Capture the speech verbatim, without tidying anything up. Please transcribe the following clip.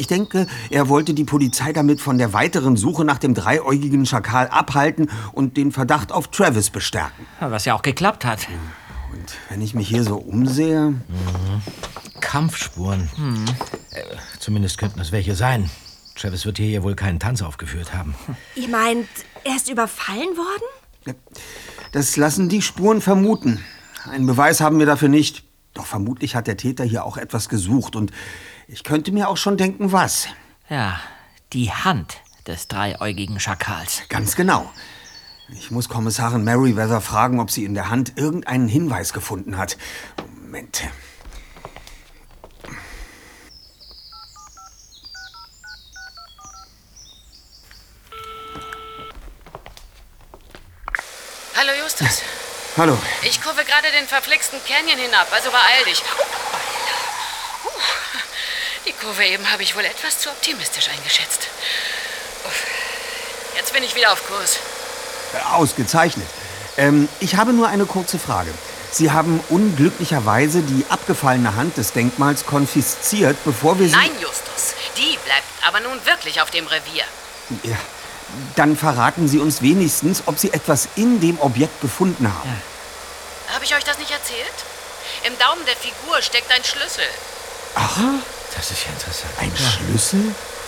Ich denke, er wollte die Polizei damit von der weiteren Suche nach dem dreiäugigen Schakal abhalten und den Verdacht auf Travis bestärken. Was ja auch geklappt hat. Und wenn ich mich hier so umsehe... Mhm. Kampfspuren. Mhm. Äh, zumindest könnten es welche sein. Travis wird hier ja wohl keinen Tanz aufgeführt haben. Ihr meint, er ist überfallen worden? Das lassen die Spuren vermuten. Einen Beweis haben wir dafür nicht. Doch vermutlich hat der Täter hier auch etwas gesucht. Und ich könnte mir auch schon denken, was. Ja, die Hand des dreiäugigen Schakals. Ganz genau. Ich muss Kommissarin Merriweather fragen, ob sie in der Hand irgendeinen Hinweis gefunden hat. Moment. Hallo Justus. Hallo. Ich kurve gerade den verflixten Canyon hinab, also beeil dich. Oh, uh, die Kurve eben habe ich wohl etwas zu optimistisch eingeschätzt. Uff. Jetzt bin ich wieder auf Kurs. Ausgezeichnet. Ähm, ich habe nur eine kurze Frage. Sie haben unglücklicherweise die abgefallene Hand des Denkmals konfisziert, bevor wir sie... Nein, Justus. Die bleibt aber nun wirklich auf dem Revier. Ja. Dann verraten Sie uns wenigstens, ob Sie etwas in dem Objekt gefunden haben. Ja. Habe ich euch das nicht erzählt? Im Daumen der Figur steckt ein Schlüssel. Ach, das ist ja interessant. Ein ja. Schlüssel?